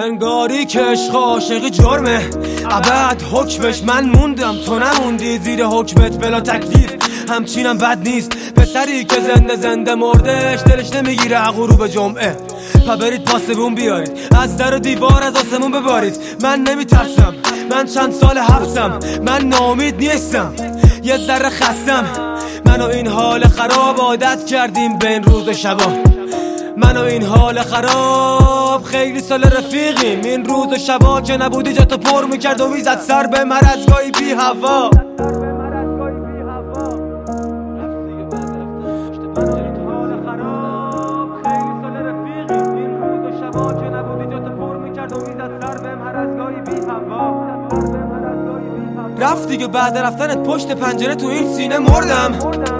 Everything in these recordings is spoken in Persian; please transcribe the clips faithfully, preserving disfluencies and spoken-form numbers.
انگاری که عشق عاشقی جرمه، ابد حکمش من موندم تو نموندی زیر حکمت بلا تکلیف. همچینم بد نیست پسری که زنده زنده مردش دلش نمیگیره غروب جمعه. پا برید پاسبون بیارید، از در و دیوار از آسمون ببارید. من نمیترسم، من چند سال حبسم، من ناامید نیستم، یه ذره خستم. منو این حال خراب عادت کردیم به این روز و شبا. منو این حال خراب خیلی سال رفیقیم. این روز و شبا که نبودی جاتو پر میکرد و میزد سر به مرزگاهی بی هوا. رفت دیگه بعد رفتنت پشت پنجره تو این سینه مردم.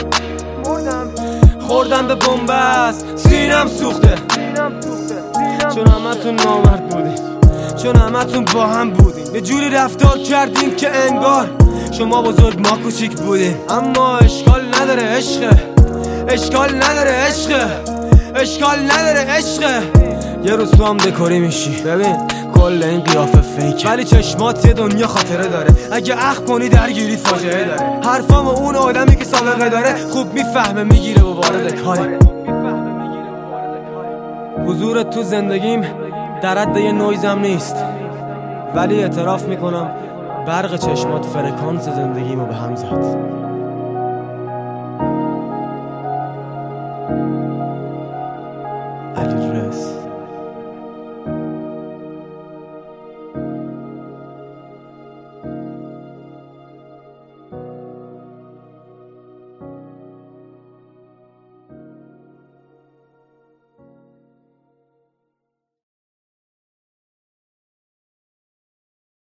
خوردم به بنبست سینم سوخته، چون همتون نامرد بودین، چون همتون با هم بودین. یه جوری رفتار کردین که انگار شما بزرگ ما کوچیک بودین. اما اشکال نداره عشقه، اشکال نداره عشقه، اشکال نداره عشقه. یه روز تو هم دکوری میشی، ببین کل این قیافه فیکه، ولی چشمات یه دنیا خاطره داره. اگه اخ کنی درگیری فاجعه داره. حرفام اون آدمی که سابقه داره خوب میفهمه میگیره و وارد کاره. حضورت تو زندگیم در حد یه نویزم نیست، ولی اعتراف میکنم برق چشمات فرکانس زندگیمو به هم زد.